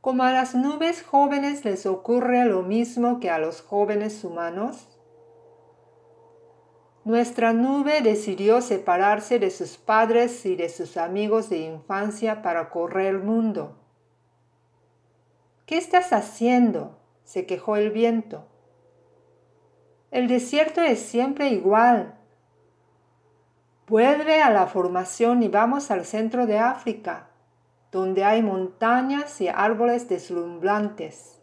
como a las nubes jóvenes les ocurre lo mismo que a los jóvenes humanos. Nuestra nube decidió separarse de sus padres y de sus amigos de infancia para correr el mundo. ¿Qué estás haciendo?, se quejó el viento. El desierto es siempre igual. Vuelve a la formación y vamos al centro de África, donde hay montañas y árboles deslumbrantes.